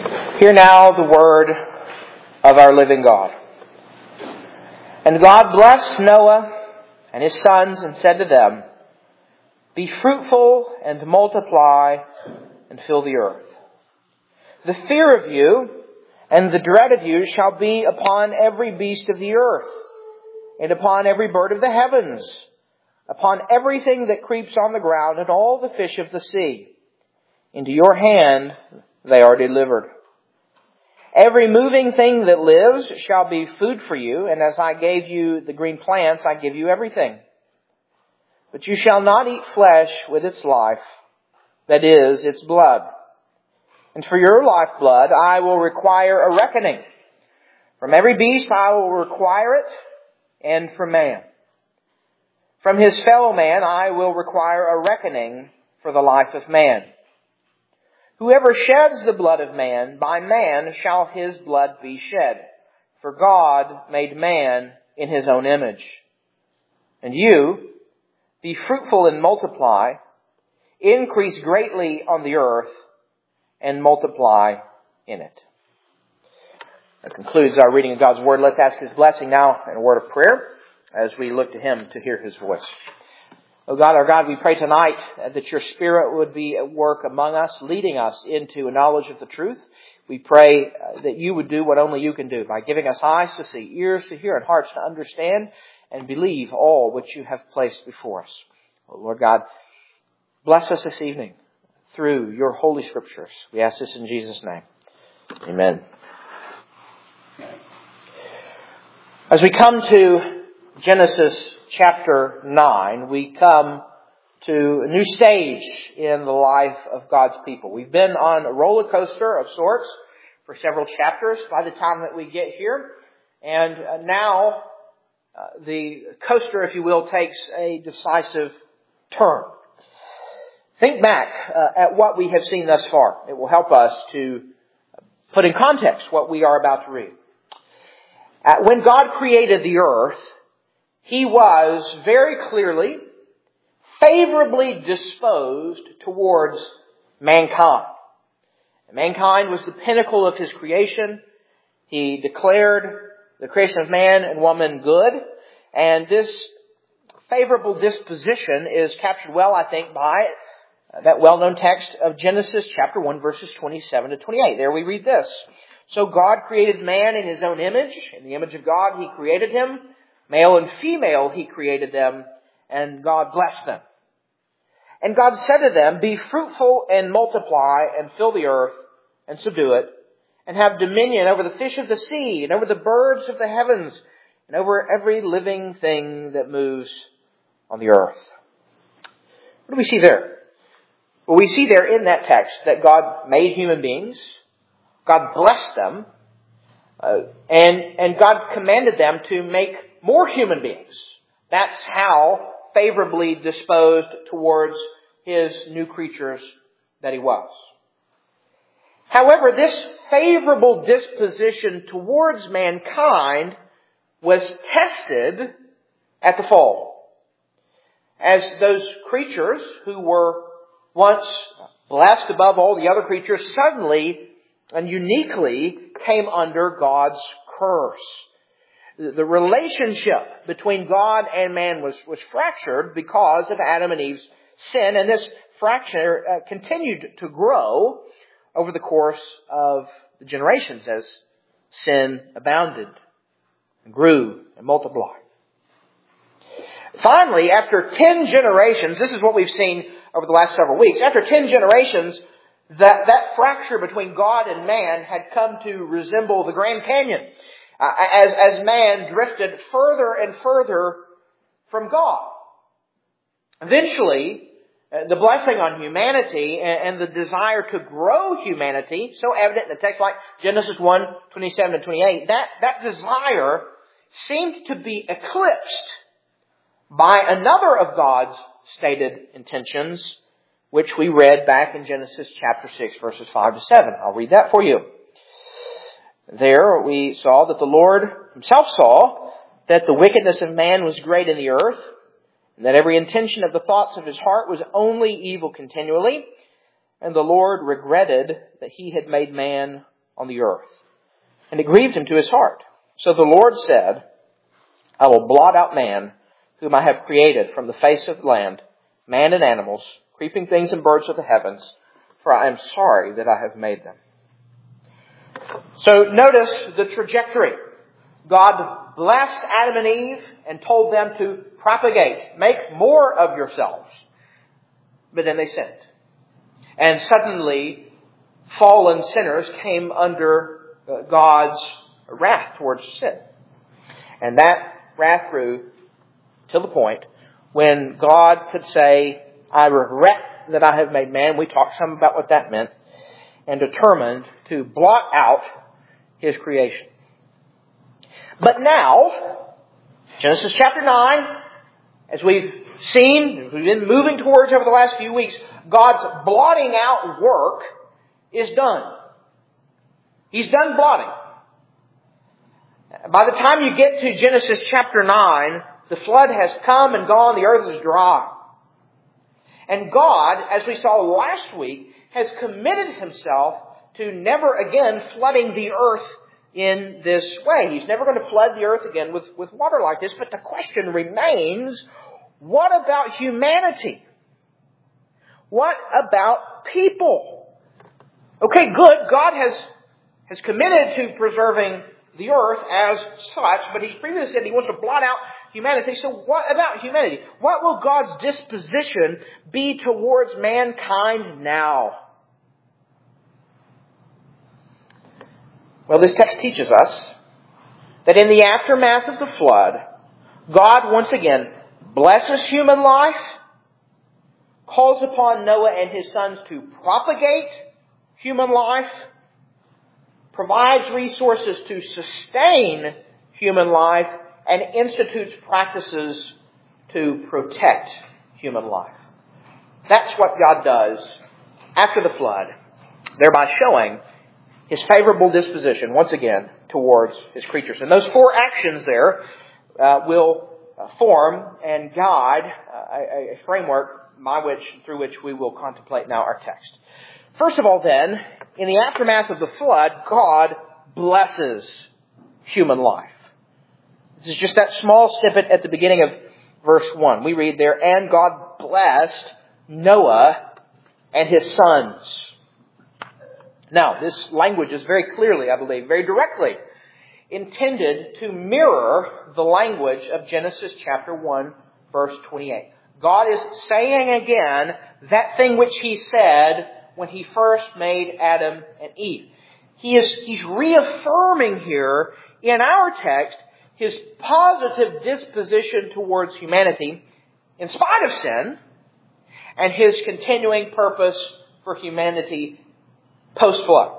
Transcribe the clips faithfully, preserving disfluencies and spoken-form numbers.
Hear now the word of our living God. And God blessed Noah and his sons and said to them, "Be fruitful and multiply and fill the earth. The fear of you and the dread of you shall be upon every beast of the earth, and upon every bird of the heavens, upon everything that creeps on the ground, and all the fish of the sea. Into your hand they are delivered. Every moving thing that lives shall be food for you, and as I gave you the green plants, I give you everything. But you shall not eat flesh with its life, that is, its blood. And for your lifeblood I will require a reckoning. From every beast I will require it, and from man. From his fellow man I will require a reckoning for the life of man. Whoever sheds the blood of man, by man shall his blood be shed. For God made man in his own image. And you, be fruitful and multiply, increase greatly on the earth, and multiply in it." That concludes our reading of God's Word. Let's ask His blessing now in a word of prayer as we look to Him to hear His voice. Oh God, our God, we pray tonight that Your Spirit would be at work among us, leading us into a knowledge of the truth. We pray that You would do what only You can do by giving us eyes to see, ears to hear, and hearts to understand and believe all which You have placed before us. Oh Lord God, bless us this evening through Your Holy Scriptures. We ask this in Jesus' name. Amen. As we come to Genesis chapter nine, we come to a new stage in the life of God's people. We've been on a roller coaster of sorts for several chapters by the time that we get here. And now uh, the coaster, if you will, takes a decisive turn. Think back uh, at what we have seen thus far. It will help us to put in context what we are about to read. Uh, when God created the earth, He was very clearly, favorably disposed towards mankind. Mankind was the pinnacle of His creation. He declared the creation of man and woman good. And this favorable disposition is captured well, I think, by that well-known text of Genesis chapter one, verses twenty-seven to twenty-eight. There we read this. "So God created man in His own image. In the image of God He created him. Male and female He created them, and God blessed them. And God said to them, Be fruitful and multiply and fill the earth and subdue it, and have dominion over the fish of the sea and over the birds of the heavens and over every living thing that moves on the earth." What do we see there? Well, we see there in that text that God made human beings, God blessed them, uh, and, and God commanded them to make more human beings. That's how favorably disposed towards His new creatures that He was. However, this favorable disposition towards mankind was tested at the fall. As those creatures who were once blessed above all the other creatures suddenly and uniquely came under God's curse. The relationship between God and man was, was fractured because of Adam and Eve's sin, and this fracture uh, continued to grow over the course of the generations as sin abounded and grew and multiplied. Finally, after ten generations, this is what we've seen over the last several weeks, after ten generations, that, that fracture between God and man had come to resemble the Grand Canyon. Uh, as, as man drifted further and further from God. Eventually, uh, the blessing on humanity and, and the desire to grow humanity, so evident in a text like Genesis one, twenty-seven and twenty-eight, that, that desire seemed to be eclipsed by another of God's stated intentions, which we read back in Genesis chapter six, verses five to seven. I'll read that for you. There we saw that the Lord Himself saw that the wickedness of man was great in the earth, and that every intention of the thoughts of his heart was only evil continually. And the Lord regretted that He had made man on the earth. And it grieved him to his heart. So the Lord said, I will blot out man, whom I have created from the face of the land, man and animals, creeping things and birds of the heavens, for I am sorry that I have made them. So notice the trajectory. God blessed Adam and Eve and told them to propagate, make more of yourselves. But then they sinned. And suddenly, fallen sinners came under God's wrath towards sin. And that wrath grew to the point when God could say, I regret that I have made man. We talked some about what that meant. And determined to blot out His creation. But now, Genesis chapter nine, as we've seen, we've been moving towards over the last few weeks, God's blotting out work is done. He's done blotting. By the time you get to Genesis chapter nine, the flood has come and gone, the earth is dry. And God, as we saw last week, has committed Himself to never again flooding the earth in this way. He's never going to flood the earth again with, with water like this. But the question remains, what about humanity? What about people? Okay, good. God has, has committed to preserving the earth as such, but He's previously said He wants to blot out humanity. So what about humanity? What will God's disposition be towards mankind now? Well, this text teaches us that in the aftermath of the flood, God once again blesses human life, calls upon Noah and his sons to propagate human life, provides resources to sustain human life, and institutes practices to protect human life. That's what God does after the flood, thereby showing His favorable disposition, once again, towards His creatures. And those four actions there uh, will uh, form and guide uh, a, a framework by which, through which we will contemplate now our text. First of all, then, in the aftermath of the flood, God blesses human life. This is just that small snippet at the beginning of verse one. We read there, and God blessed Noah and his sons. Now, this language is very clearly, I believe, very directly intended to mirror the language of Genesis chapter one, verse twenty-eight. God is saying again that thing which He said when He first made Adam and Eve. He is, He's reaffirming here in our text His positive disposition towards humanity in spite of sin, and His continuing purpose for humanity post-flood.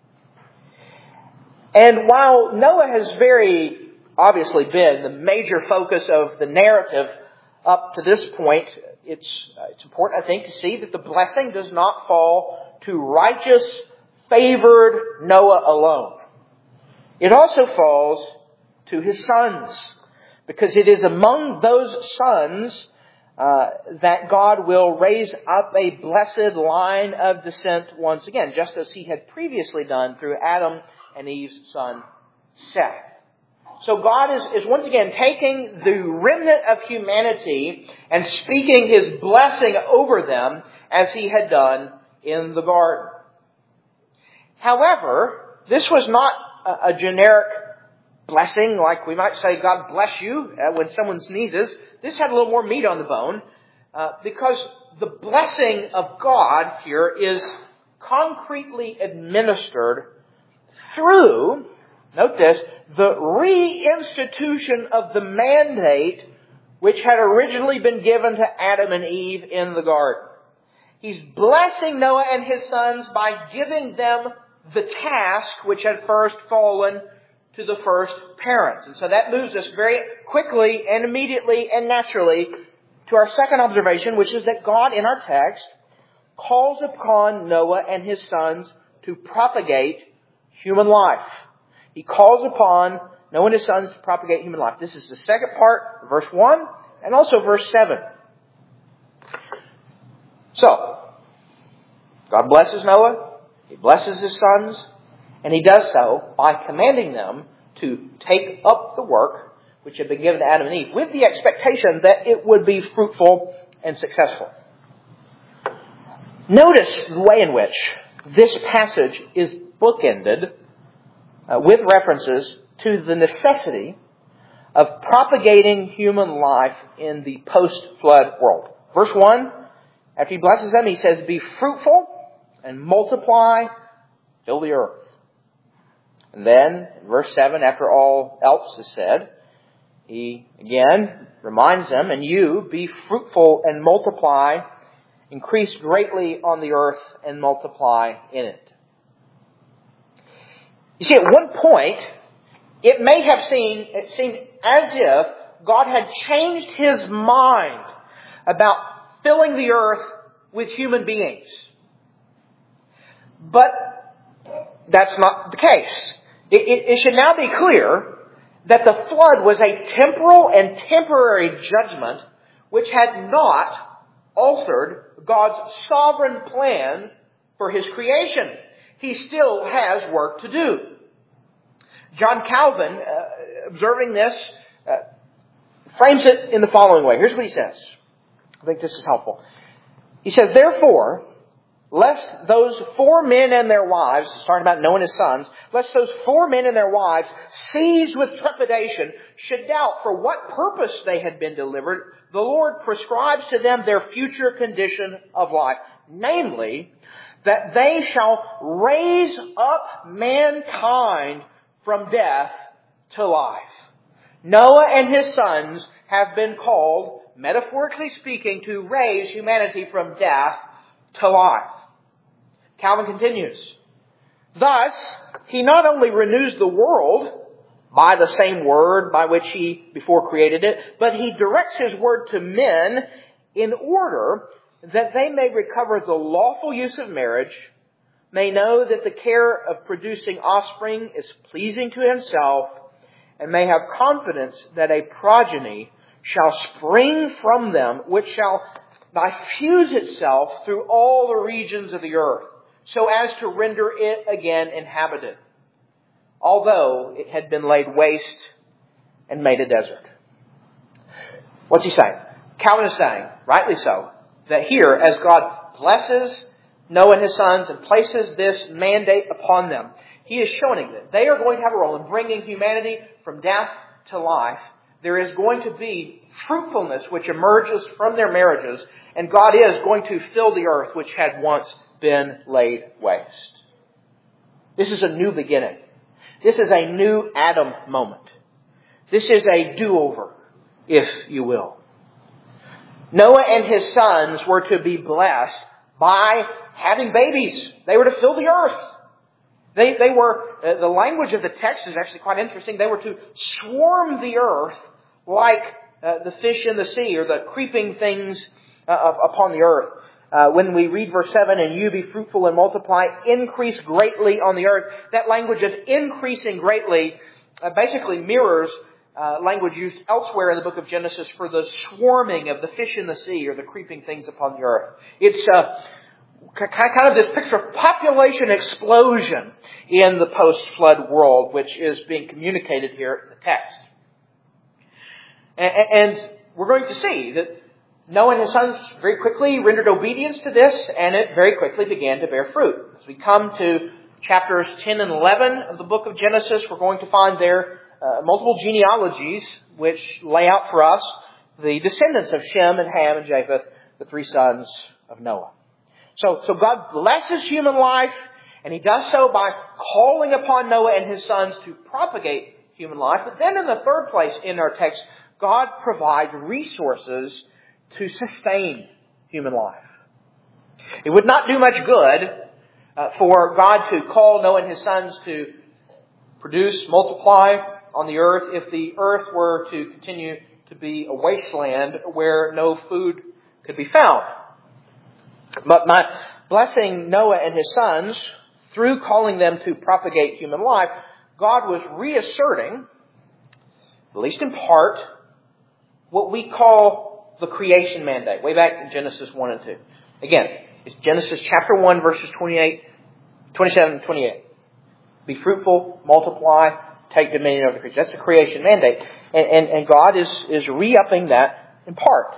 And while Noah has very obviously been the major focus of the narrative up to this point, it's, uh, it's important, I think, to see that the blessing does not fall to righteous, favored Noah alone. It also falls to his sons, because it is among those sons uh, that God will raise up a blessed line of descent once again, just as He had previously done through Adam and Eve's son, Seth. So God is, is once again taking the remnant of humanity and speaking His blessing over them as He had done in the garden. However, this was not a, a generic blessing, like we might say, God bless you, uh, when someone sneezes. This had a little more meat on the bone, uh, because the blessing of God here is concretely administered through, note this, the reinstitution of the mandate which had originally been given to Adam and Eve in the garden. He's blessing Noah and his sons by giving them the task which had first fallen to the first parents. And so that moves us very quickly and immediately and naturally to our second observation, which is that God in our text calls upon Noah and his sons to propagate human life. He calls upon Noah and his sons to propagate human life. This is the second part, verse one, and also verse seven. So, God blesses Noah. He blesses his sons. And He does so by commanding them to take up the work which had been given to Adam and Eve with the expectation that it would be fruitful and successful. Notice the way in which this passage is bookended uh, with references to the necessity of propagating human life in the post-flood world. Verse one, after He blesses them, He says, "Be fruitful and multiply, fill the earth." And then, in verse seven, after all else is said, He again reminds them, "And you, be fruitful and multiply, increase greatly on the earth and multiply in it." You see, at one point, it may have seemed, it seemed as if God had changed His mind about filling the earth with human beings. But that's not the case. It, it, it should now be clear that the flood was a temporal and temporary judgment which had not altered God's sovereign plan for His creation. He still has work to do. John Calvin, uh, observing this, uh, frames it in the following way. Here's what he says. I think this is helpful. He says, "Therefore, lest those four men and their wives," starting about Noah and his sons, "lest those four men and their wives, seized with trepidation, should doubt for what purpose they had been delivered, the Lord prescribes to them their future condition of life, namely, that they shall raise up mankind from death to life. Noah and his sons have been called, metaphorically speaking, to raise humanity from death to life." Calvin continues, "Thus, He not only renews the world by the same word by which He before created it, but He directs His word to men in order that they may recover the lawful use of marriage, may know that the care of producing offspring is pleasing to Himself, and may have confidence that a progeny shall spring from them, which shall diffuse itself through all the regions of the earth, so as to render it again inhabited, although it had been laid waste and made a desert." What's he saying? Calvin is saying, rightly so, that here, as God blesses Noah and his sons and places this mandate upon them, He is showing that they are going to have a role in bringing humanity from death to life. There is going to be fruitfulness which emerges from their marriages, and God is going to fill the earth which had once been laid waste. This is a new beginning. This is a new Adam moment. This is a do-over, if you will. Noah and his sons were to be blessed by having babies. They were to fill the earth. They, they were, uh, the language of the text is actually quite interesting. They were to swarm the earth like uh, the fish in the sea or the creeping things uh, upon the earth. Uh, when we read verse seven, "And you be fruitful and multiply, increase greatly on the earth," that language of increasing greatly uh, basically mirrors uh, language used elsewhere in the book of Genesis for the swarming of the fish in the sea or the creeping things upon the earth. It's uh, kind of this picture of population explosion in the post-flood world, which is being communicated here in the text. And we're going to see that Noah and his sons very quickly rendered obedience to this, and it very quickly began to bear fruit. As we come to chapters ten and eleven of the book of Genesis, we're going to find there uh, multiple genealogies which lay out for us the descendants of Shem and Ham and Japheth, the three sons of Noah. So, so God blesses human life, and He does so by calling upon Noah and his sons to propagate human life. But then in the third place in our text, God provides resources to sustain human life. It would not do much good uh, for God to call Noah and his sons to produce, multiply on the earth if the earth were to continue to be a wasteland where no food could be found. But by blessing Noah and his sons, through calling them to propagate human life, God was reasserting, at least in part, what we call the creation mandate, way back in Genesis one and two. Again, it's Genesis chapter one, verses twenty-eight, twenty-seven and twenty-eight. Be fruitful, multiply, take dominion over the creatures. That's the creation mandate. And, and, and God is, is re-upping that in part.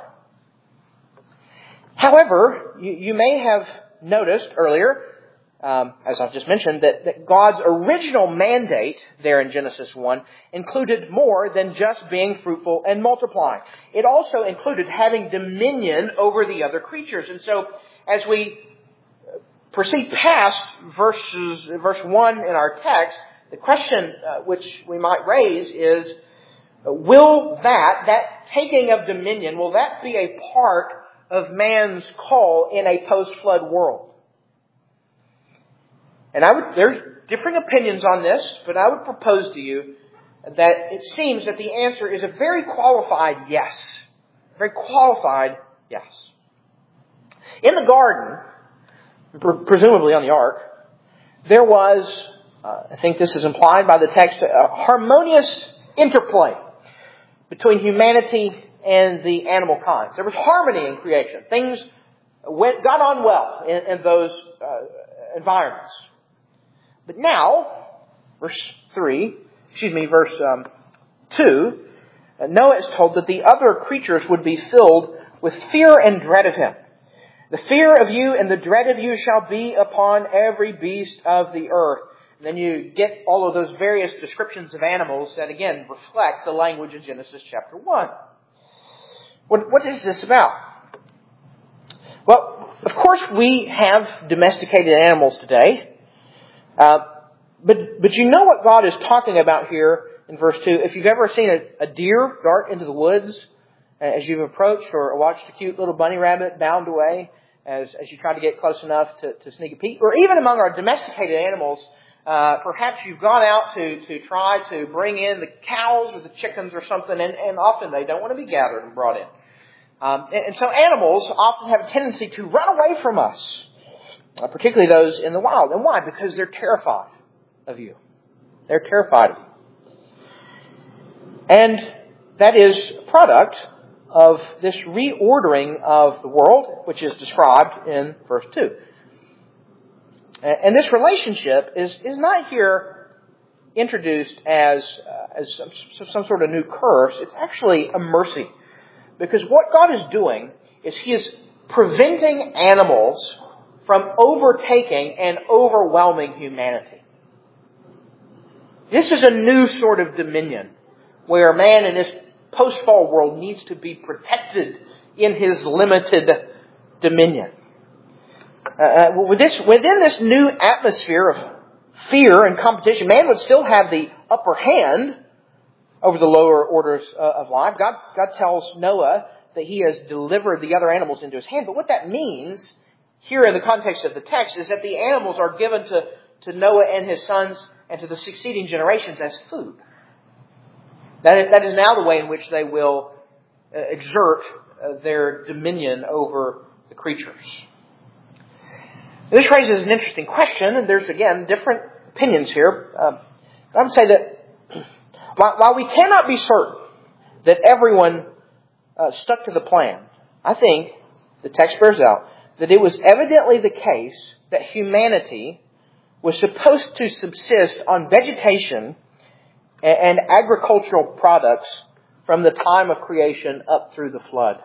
However, you, you may have noticed earlier, um, as I've just mentioned, that, that God's original mandate there in Genesis one included more than just being fruitful and multiplying. It also included having dominion over the other creatures. And so, as we proceed past verses, verse one in our text, the question uh, which we might raise is, will that, that taking of dominion, will that be a part of man's call in a post-flood world? And I would, there's differing opinions on this, but I would propose to you that it seems that the answer is a very qualified yes. Very qualified yes. In the garden, presumably on the ark, there was, uh, I think this is implied by the text, a harmonious interplay between humanity and the animal kinds. There was harmony in creation. Things went, got on well in, in those uh, environments. But now, verse three, excuse me, verse um, two, uh, Noah is told that the other creatures would be filled with fear and dread of him. The fear of you and the dread of you shall be upon every beast of the earth. And then you get all of those various descriptions of animals that, again, reflect the language of Genesis chapter one. What, what is this about? Well, of course, we have domesticated animals today. Uh, but, but you know what God is talking about here in verse two. If you've ever seen a, a deer dart into the woods as you've approached, or watched a cute little bunny rabbit bound away as, as you try to get close enough to, to sneak a peek, or even among our domesticated animals, uh, perhaps you've gone out to, to try to bring in the cows or the chickens or something, and, and often they don't want to be gathered and brought in. Um, and, and so animals often have a tendency to run away from us. Uh, particularly those in the wild. And why? Because they're terrified of you. They're terrified of you. And that is a product of this reordering of the world, which is described in verse two. And this relationship is, is not here introduced as, uh, as some, some sort of new curse. It's actually a mercy. Because what God is doing is He is preventing animals from overtaking and overwhelming humanity. This is a new sort of dominion where man in this post-fall world needs to be protected in his limited dominion. Uh, with this, within this new atmosphere of fear and competition, man would still have the upper hand over the lower orders uh, of life. God, God tells Noah that He has delivered the other animals into his hand. But what that means here in the context of the text is that the animals are given to, to Noah and his sons and to the succeeding generations as food. That is, that is now the way in which they will uh, exert uh, their dominion over the creatures. This raises an interesting question, and there's, again, different opinions here. Uh, I would say that while, while we cannot be certain that everyone uh, stuck to the plan, I think the text bears out that it was evidently the case that humanity was supposed to subsist on vegetation and agricultural products from the time of creation up through the flood.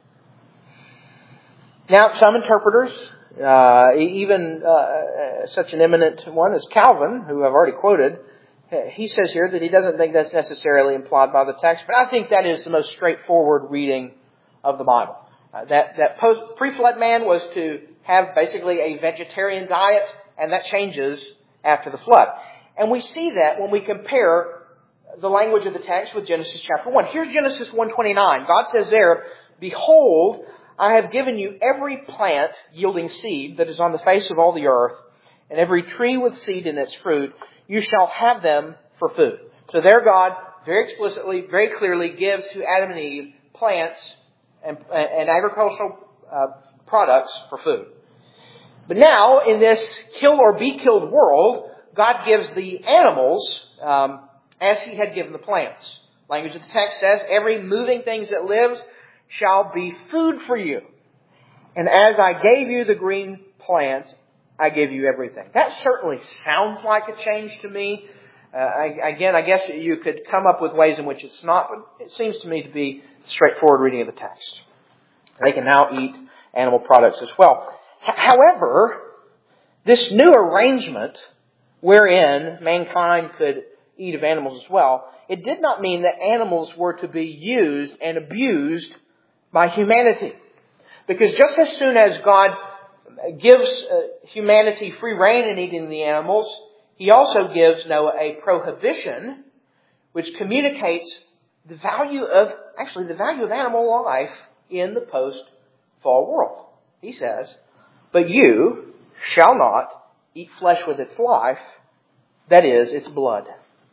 Now, some interpreters, uh, even uh, such an eminent one as Calvin, who I've already quoted, he says here that he doesn't think that's necessarily implied by the text, but I think that is the most straightforward reading of the Bible. Uh, that that post pre-flood man was to have basically a vegetarian diet, and that changes after the flood. And we see that when we compare the language of the text with Genesis chapter one. Here's Genesis one twenty-nine. God says there, "Behold, I have given you every plant yielding seed that is on the face of all the earth, and every tree with seed in its fruit. You shall have them for food." So there God very explicitly, very clearly gives to Adam and Eve plants and, and agricultural uh, products for food. But now, in this kill or be killed world, God gives the animals um, as He had given the plants. Language of the text says, "Every moving thing that lives shall be food for you. And as I gave you the green plants I give you everything. That certainly sounds like a change to me. Uh, I, again, I guess you could come up with ways in which it's not, but it seems to me to be a straightforward reading of the text. They can now eat animal products as well. H- however, this new arrangement wherein mankind could eat of animals as well, it did not mean that animals were to be used and abused by humanity. Because just as soon as God gives uh, humanity free rein in eating the animals, He also gives Noah a prohibition which communicates the value of, actually the value of animal life in the post-fall world. He says, "But you shall not eat flesh with its life, that is, its blood."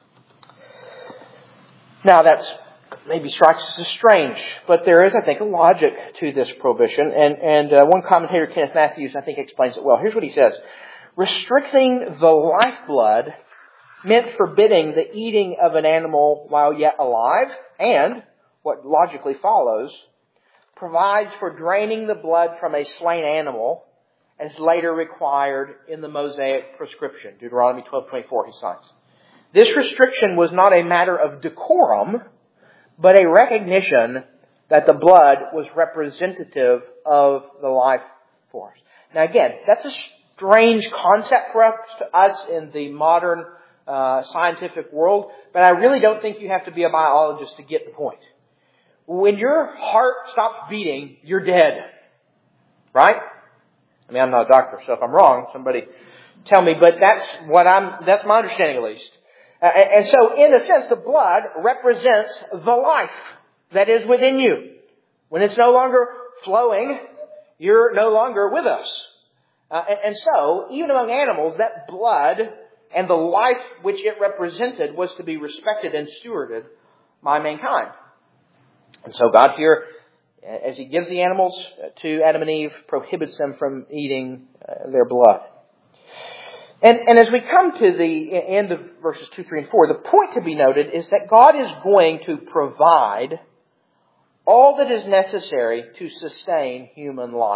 Now that's maybe strikes us as strange, but there is, I think, a logic to this prohibition. And, and uh, one commentator, Kenneth Matthews, I think explains it well. Here's what he says. Restricting the lifeblood meant forbidding the eating of an animal while yet alive, and, what logically follows, provides for draining the blood from a slain animal as later required in the Mosaic prescription. Deuteronomy twelve twenty-four, he cites. This restriction was not a matter of decorum, but a recognition that the blood was representative of the life force. Now again, that's a strange concept for us, to us in the modern uh, scientific world, but I really don't think you have to be a biologist to get the point. When your heart stops beating, you're dead. Right? I mean, I'm not a doctor, so if I'm wrong, somebody tell me, but that's what I'm, that's my understanding at least. Uh, and so, in a sense, the blood represents the life that is within you. When it's no longer flowing, you're no longer with us. Uh, and, and so, even among animals, that blood and the life which it represented was to be respected and stewarded by mankind. And so God here, as He gives the animals to Adam and Eve, prohibits them from eating uh, their blood. And, and as we come to the end of verses two, three, and four, the point to be noted is that God is going to provide all that is necessary to sustain human life.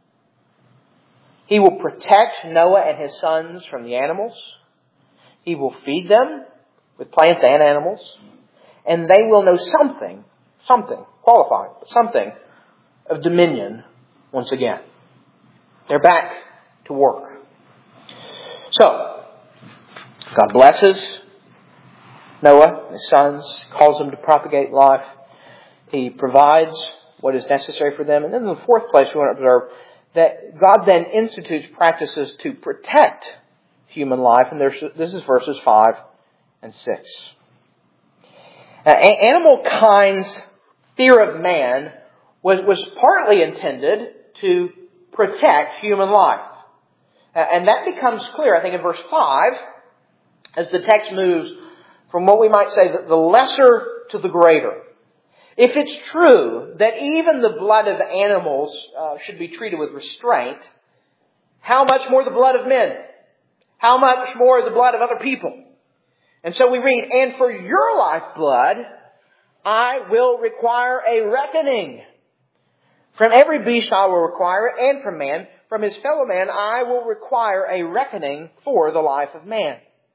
He will protect Noah and his sons from the animals. He will feed them with plants and animals. And they will know something, something, qualified, but something of dominion once again. They're back to work. So, God blesses Noah and his sons, calls them to propagate life. He provides what is necessary for them. And then in the fourth place, we want to observe that God then institutes practices to protect human life. And there's, this is verses five and six. Now, animal kind's fear of man was, was partly intended to protect human life. And that becomes clear, I think, in verse five, as the text moves from what we might say the lesser to the greater. If it's true that even the blood of animals uh, should be treated with restraint, how much more the blood of men? How much more the blood of other people? And so we read, "And for your lifeblood, I will require a reckoning. From every beast I will require it, and from man. From his fellow man I will require a reckoning for the life of man."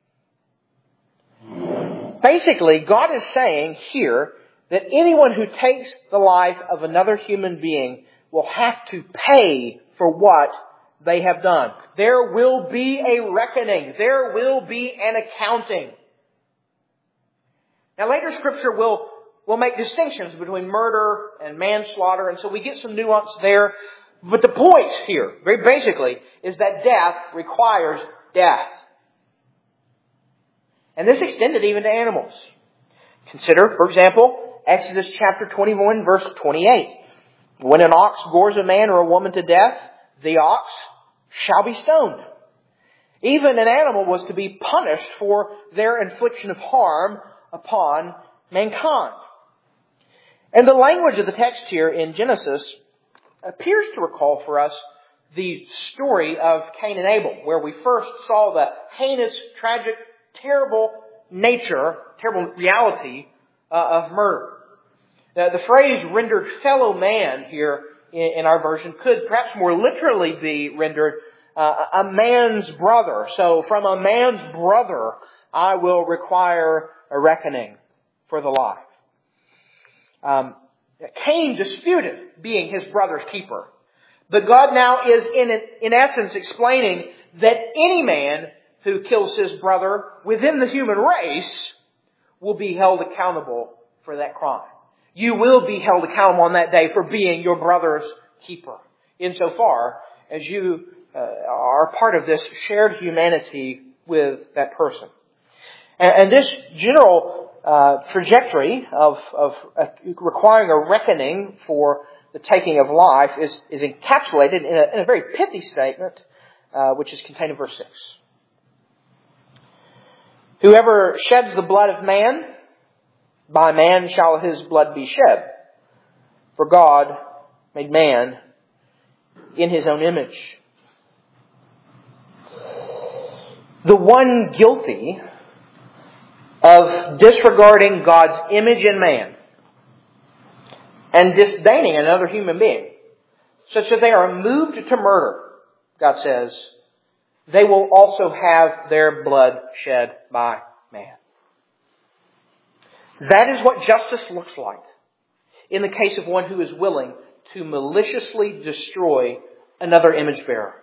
Basically, God is saying here that anyone who takes the life of another human being will have to pay for what they have done. There will be a reckoning. There will be an accounting. Now later Scripture will, will make distinctions between murder and manslaughter, and so we get some nuance there. But the point here, very basically, is that death requires death. And this extended even to animals. Consider, for example, Exodus chapter twenty-one, verse twenty-eight. "When an ox gores a man or a woman to death, the ox shall be stoned." Even an animal was to be punished for their infliction of harm upon mankind. And the language of the text here in Genesis appears to recall for us the story of Cain and Abel, where we first saw the heinous, tragic, terrible nature, terrible reality uh, of murder. The, the phrase rendered fellow man here in, in our version could perhaps more literally be rendered uh, a man's brother. So from a man's brother, I will require a reckoning for the life. Um, Cain disputed being his brother's keeper. But God now is in, in essence explaining that any man who kills his brother within the human race will be held accountable for that crime. You will be held accountable on that day for being your brother's keeper, insofar as you uh, are part of this shared humanity with that person. And, and this general uh, trajectory of, of uh, requiring a reckoning for the taking of life is, is encapsulated in a, in a very pithy statement, uh, which is contained in verse six. Whoever sheds the blood of man, by man shall his blood be shed. For God made man in his own image. The one guilty of disregarding God's image in man and disdaining another human being, such that they are moved to murder, God says, they will also have their blood shed by man. That is what justice looks like in the case of one who is willing to maliciously destroy another image bearer.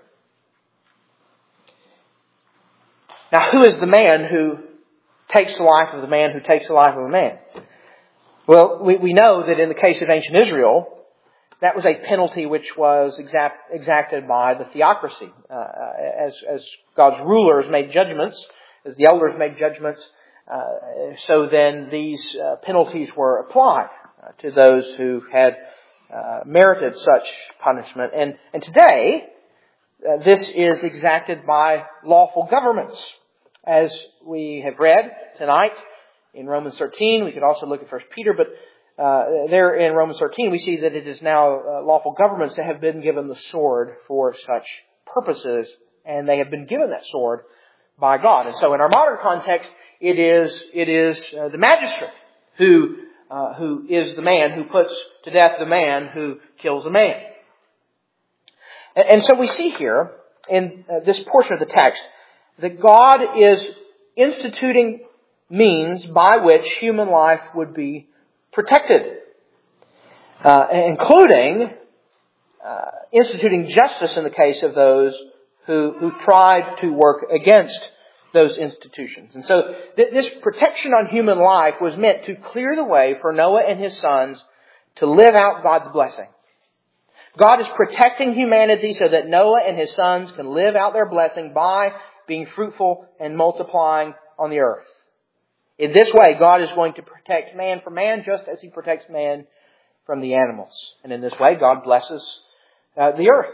Now, who is the man who takes the life of the man who takes the life of a man? Well, we, we know that in the case of ancient Israel, that was a penalty which was exact, exacted by the theocracy. Uh, as, as God's rulers made judgments, as the elders made judgments, uh, so then these uh, penalties were applied uh, to those who had uh, merited such punishment. And, and today, uh, this is exacted by lawful governments. As we have read tonight in Romans thirteen, we could also look at First Peter, but Uh, there in Romans thirteen, we see that it is now uh, lawful governments that have been given the sword for such purposes, and they have been given that sword by God. And so in our modern context, it is it is uh, the magistrate who uh, who is the man who puts to death the man who kills the man. And, and so we see here in uh, this portion of the text that God is instituting means by which human life would be protected, uh, including uh, instituting justice in the case of those who, who tried to work against those institutions. And so th- this protection on human life was meant to clear the way for Noah and his sons to live out God's blessing. God is protecting humanity so that Noah and his sons can live out their blessing by being fruitful and multiplying on the earth. In this way, God is going to protect man from man just as He protects man from the animals. And in this way, God blesses uh, the earth.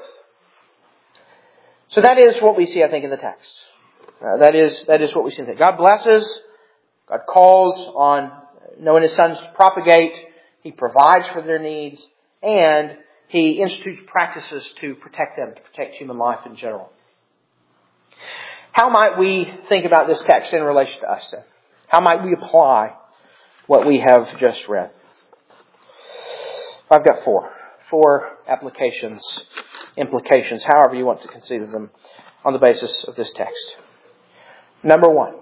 So that is what we see, I think, in the text. Uh, that is that is what we see in the text. God blesses. God calls on Noah and his sons to propagate. He provides for their needs. And He institutes practices to protect them, to protect human life in general. How might we think about this text in relation to us then? How might we apply what we have just read? I've got four. Four applications, implications, however you want to consider them, on the basis of this text. Number one,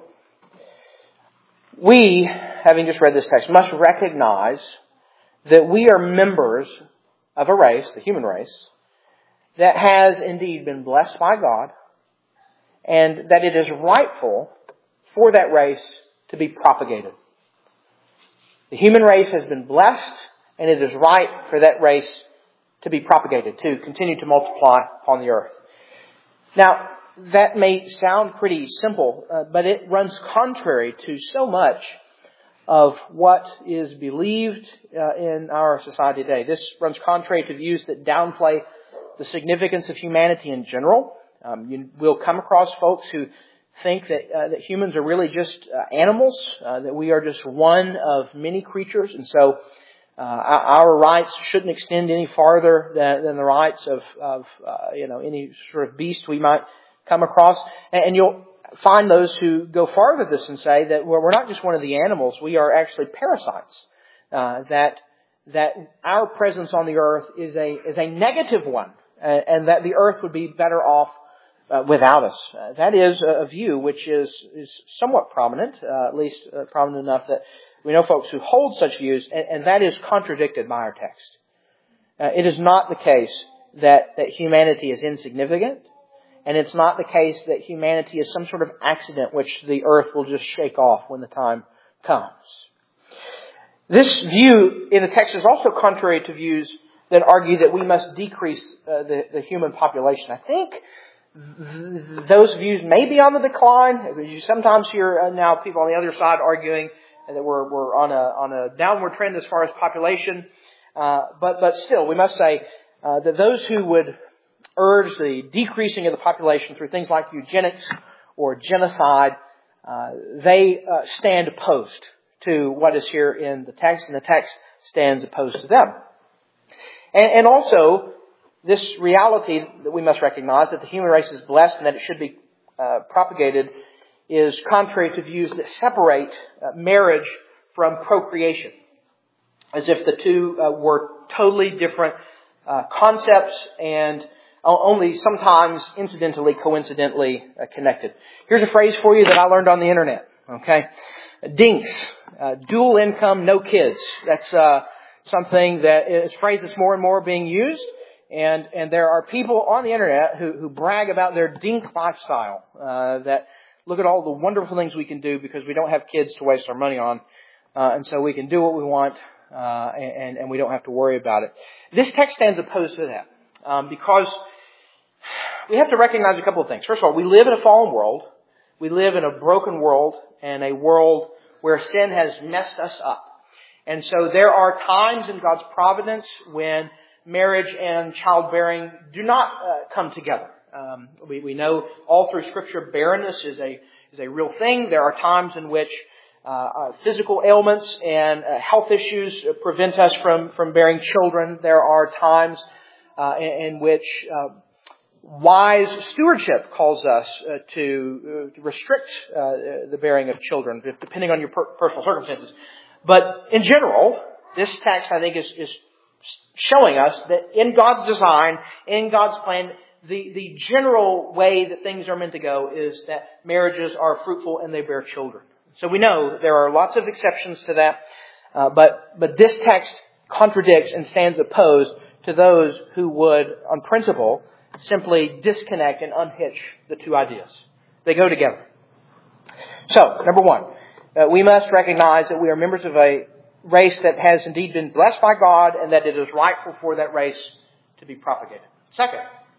we, having just read this text, must recognize that we are members of a race, the human race, that has indeed been blessed by God, and that it is rightful for that race to be propagated. The human race has been blessed, and it is right for that race to be propagated, to continue to multiply upon the earth. Now, that may sound pretty simple, uh, but it runs contrary to so much of what is believed uh, in our society today. This runs contrary to views that downplay the significance of humanity in general. Um, you will come across folks who think that uh, that humans are really just uh, animals, uh, that we are just one of many creatures, and so uh, our, our rights shouldn't extend any farther than, than the rights of, of uh, you know, any sort of beast we might come across. And, and you'll find those who go farther this and say that well, we're not just one of the animals; we are actually parasites. Uh, that that our presence on the earth is a is a negative one, uh, and that the earth would be better off uh, without us. Uh, that is a view which is, is somewhat prominent, uh, at least uh, prominent enough that we know folks who hold such views, and, and that is contradicted by our text. Uh, it is not the case that, that humanity is insignificant, and it's not the case that humanity is some sort of accident which the earth will just shake off when the time comes. This view in the text is also contrary to views that argue that we must decrease uh, the, the human population. I think th- those views may be on the decline. You sometimes hear uh, now people on the other side arguing that we're, we're on a on a downward trend as far as population. Uh, but but still, we must say uh, that those who would urge the decreasing of the population through things like eugenics or genocide, uh, they uh, stand opposed to what is here in the text, and the text stands opposed to them. And, and also, this reality that we must recognize, that the human race is blessed and that it should be uh, propagated, is contrary to views that separate uh, marriage from procreation, as if the two uh, were totally different uh, concepts and only sometimes incidentally, coincidentally uh, connected. Here's a phrase for you that I learned on the internet. Okay, DINKS, uh, dual income, no kids. That's uh, something that is a phrase that's more and more being used, and and there are people on the internet who who brag about their DINK lifestyle. Uh, that look at all the wonderful things we can do because we don't have kids to waste our money on, uh, and so we can do what we want, uh, and and we don't have to worry about it. This text stands opposed to that um, because we have to recognize a couple of things. First of all, we live in a fallen world. We live in a broken world and a world where sin has messed us up. And so there are times in God's providence when marriage and childbearing do not uh, come together. Um, we, we know all through Scripture barrenness is a is a real thing. There are times in which uh, uh, physical ailments and uh, health issues prevent us from, from bearing children. There are times uh, in, in which uh, wise stewardship calls us uh, to uh, restrict uh, the bearing of children, depending on your per- personal circumstances. But in general, this text, I think, is, is showing us that in God's design, in God's plan, the, the general way that things are meant to go is that marriages are fruitful and they bear children. So we know that there are lots of exceptions to that, uh, but but this text contradicts and stands opposed to those who would, on principle, simply disconnect and unhitch the two ideas. They go together. So, number one, uh, we must recognize that we are members of a race that has indeed been blessed by God and that it is rightful for that race to be propagated. Second,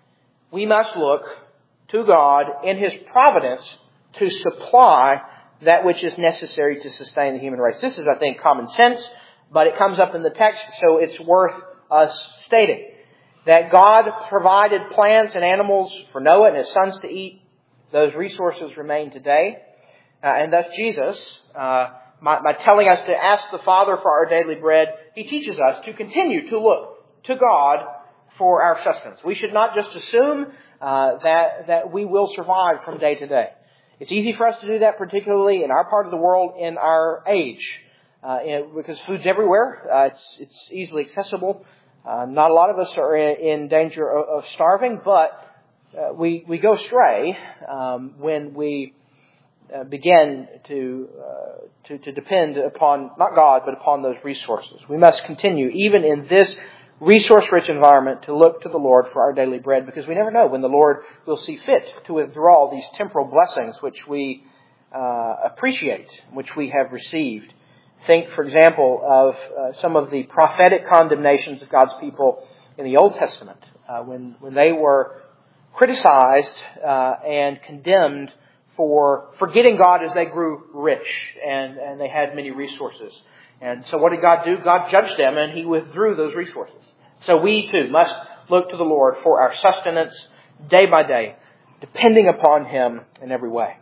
we must look to God in His providence to supply that which is necessary to sustain the human race. This is, I think, common sense, but it comes up in the text, so it's worth us stating. That God provided plants and animals for Noah and his sons to eat. Those resources remain today. Uh, and thus Jesus, uh, by, by telling us to ask the Father for our daily bread, He teaches us to continue to look to God for our sustenance. We should not just assume uh, that, that we will survive from day to day. It's easy for us to do that, particularly in our part of the world, in our age, uh, in, because food's everywhere. Uh, it's, it's easily accessible. Uh, not a lot of us are in, in danger of, of starving, but uh, we we go astray um, when we uh, begin to, uh, to to depend upon not God but upon those resources. We must continue, even in this resource-rich environment, to look to the Lord for our daily bread, because we never know when the Lord will see fit to withdraw these temporal blessings which we uh, appreciate, which we have received. Think, for example, of uh, some of the prophetic condemnations of God's people in the Old Testament, uh, when when they were criticized uh, and condemned for forgetting God as they grew rich and, and they had many resources. And so what did God do? God judged them and He withdrew those resources. So we too must look to the Lord for our sustenance day by day, depending upon Him in every way.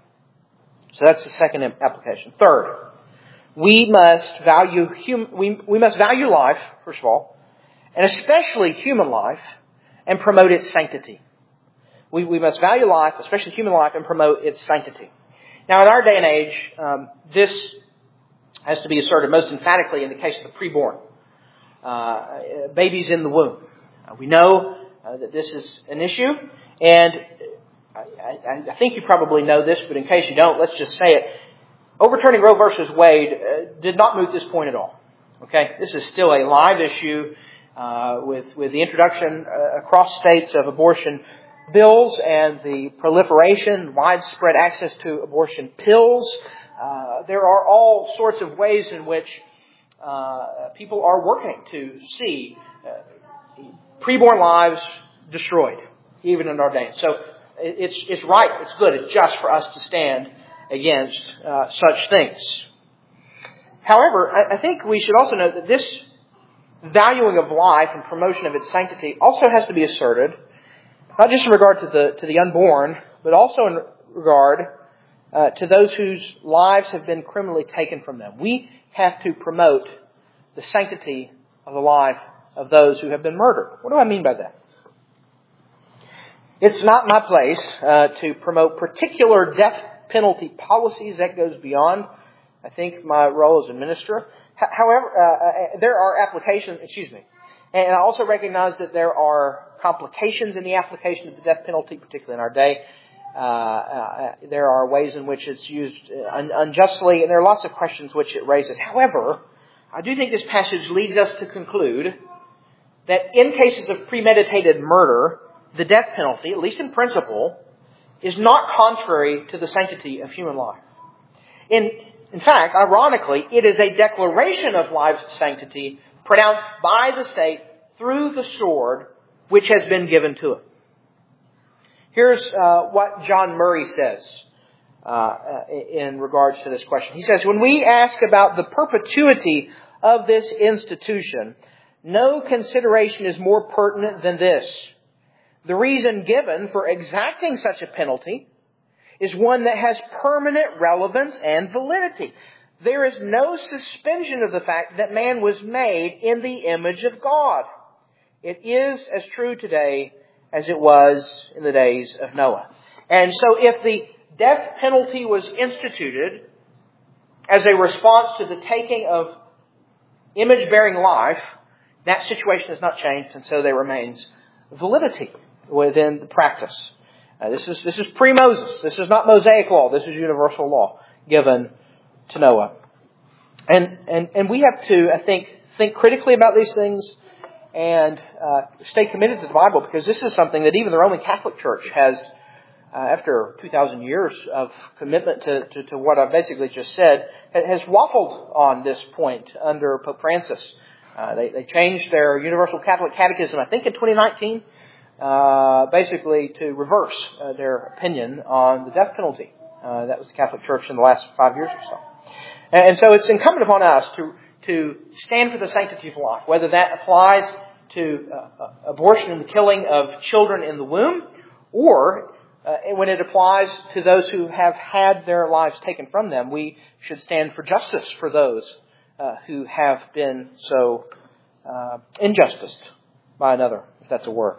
So that's the second application. Third, we must value hum- we, we must value life, first of all, and especially human life, and promote its sanctity. We, we must value life, especially human life, and promote its sanctity. Now, in our day and age, um, this has to be asserted most emphatically in the case of the preborn, uh, babies in the womb. Uh, we know uh, that this is an issue, and I, I, I think you probably know this, but in case you don't, let's just say it. Overturning Roe versus Wade uh, did not moot this point at all. Okay, this is still a live issue uh, with with the introduction uh, across states of abortion bills and the proliferation, widespread access to abortion pills. Uh, there are all sorts of ways in which uh, people are working to see uh, preborn lives destroyed, even in our day. So it's it's right, it's good, it's just for us to stand against uh, such things. However, I, I think we should also note that this valuing of life and promotion of its sanctity also has to be asserted, not just in regard to the to the unborn, but also in regard uh, to those whose lives have been criminally taken from them. We have to promote the sanctity of the life of those who have been murdered. What do I mean by that? It's not my place uh, to promote particular death penalty policies. That goes beyond, I think, my role as a minister. H- however, uh, there are applications, excuse me, and I also recognize that there are complications in the application of the death penalty, particularly in our day. Uh, uh, there are ways in which it's used un- unjustly, and there are lots of questions which it raises. However, I do think this passage leads us to conclude that in cases of premeditated murder, the death penalty, at least in principle, is not contrary to the sanctity of human life. In, in fact, ironically, it is a declaration of life's sanctity pronounced by the state through the sword which has been given to it. Here's uh, what John Murray says uh, in regards to this question. He says, when we ask about the perpetuity of this institution, no consideration is more pertinent than this. The reason given for exacting such a penalty is one that has permanent relevance and validity. There is no suspension of the fact that man was made in the image of God. It is as true today as it was in the days of Noah. And so if the death penalty was instituted as a response to the taking of image-bearing life, that situation has not changed, and so there remains validity within the practice. Uh, this is this is pre-Moses. This is not Mosaic law. This is universal law given to Noah. And and and we have to, I think, think critically about these things and uh, stay committed to the Bible, because this is something that even the Roman Catholic Church has, uh, after two thousand years of commitment to, to, to what I basically just said, has waffled on this point under Pope Francis. Uh, they, they changed their Universal Catholic Catechism, I think in twenty nineteen, uh, basically to reverse uh, their opinion on the death penalty. Uh, that was the Catholic Church in the last five years or so. And, and so it's incumbent upon us to, to stand for the sanctity of life, whether that applies to uh, abortion and the killing of children in the womb, or uh, when it applies to those who have had their lives taken from them. We should stand for justice for those Uh, who have been so uh, injusticed by another, if that's a word.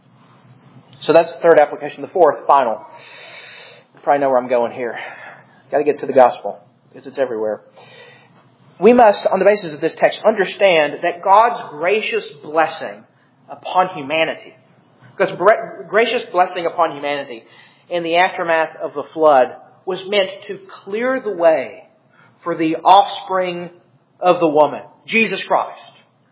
So that's the third application. The fourth, final. You probably know where I'm going here. Got to get to the gospel, because it's everywhere. We must, on the basis of this text, understand that God's gracious blessing upon humanity, God's gracious blessing upon humanity in the aftermath of the flood was meant to clear the way for the offspring of the woman, Jesus Christ.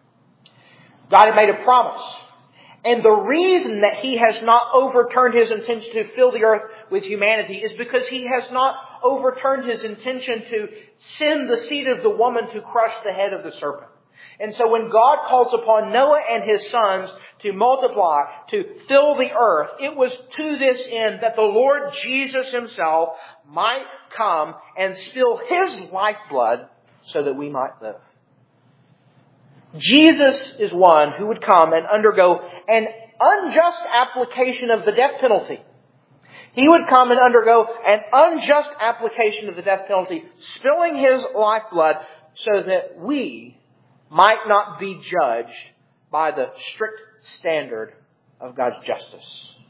God had made a promise. And the reason that He has not overturned His intention to fill the earth with humanity is because He has not overturned His intention to send the seed of the woman to crush the head of the serpent. And so when God calls upon Noah and his sons to multiply, to fill the earth, it was to this end that the Lord Jesus Himself might come and spill His lifeblood so that we might live. Jesus is one who would come and undergo an unjust application of the death penalty. He would come and undergo an unjust application of the death penalty, spilling His lifeblood so that we might not be judged by the strict standard of God's justice.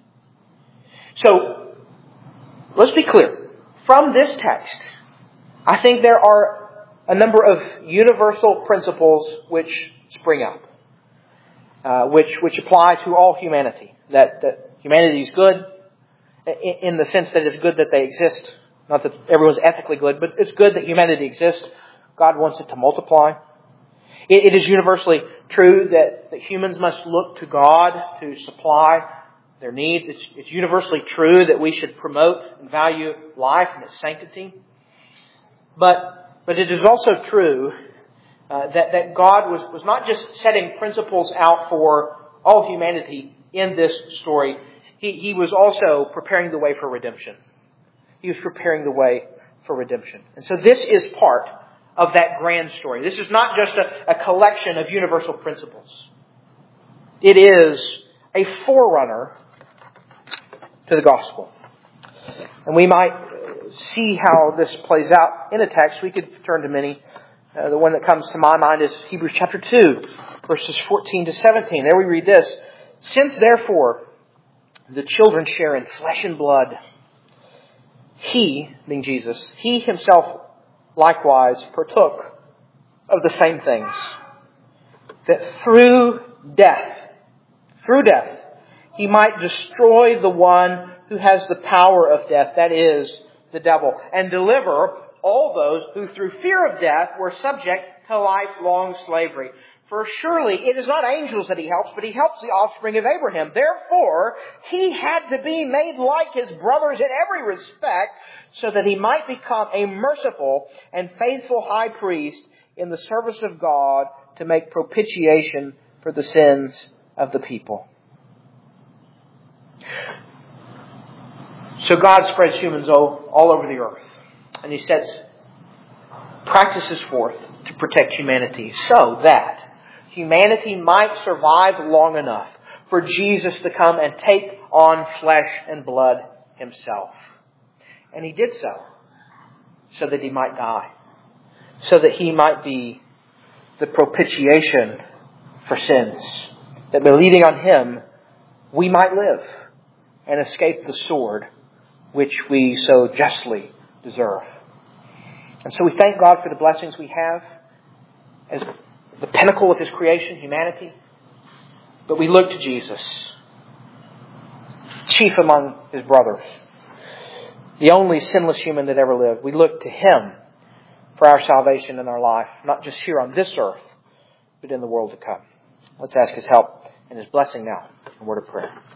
So, let's be clear. From this text, I think there are a number of universal principles which spring up, uh, which which apply to all humanity. That, that humanity is good, in the sense that it's good that they exist. Not that everyone's ethically good, but it's good that humanity exists. God wants it to multiply. It, it is universally true that, that humans must look to God to supply their needs. It's, it's universally true that we should promote and value life and its sanctity. But, but it is also true uh, that, that God was, was not just setting principles out for all humanity in this story. He, he was also preparing the way for redemption. He was preparing the way for redemption. And so this is part of that grand story. This is not just a, a collection of universal principles. It is a forerunner to the gospel. And we might see how this plays out in a text. We could turn to many. Uh, the one that comes to my mind is Hebrews chapter two, verses fourteen to seventeen. There we read this. Since therefore the children share in flesh and blood, He, being Jesus, He Himself likewise partook of the same things, that through death, through death, He might destroy the one who has the power of death, that is, the devil, and deliver all those who through fear of death were subject to lifelong slavery. For surely it is not angels that He helps, but He helps the offspring of Abraham. Therefore, He had to be made like His brothers in every respect, so that He might become a merciful and faithful high priest in the service of God to make propitiation for the sins of the people. So God spreads humans all, all over the earth. And He sets practices forth to protect humanity so that humanity might survive long enough for Jesus to come and take on flesh and blood Himself. And He did so, so that He might die. So that He might be the propitiation for sins. That believing on Him, we might live and escape the sword which we so justly deserve. And so we thank God for the blessings we have as the pinnacle of His creation, humanity. But we look to Jesus, chief among His brothers, the only sinless human that ever lived. We look to Him for our salvation in our life, not just here on this earth, but in the world to come. Let's ask His help and His blessing now. A word of prayer.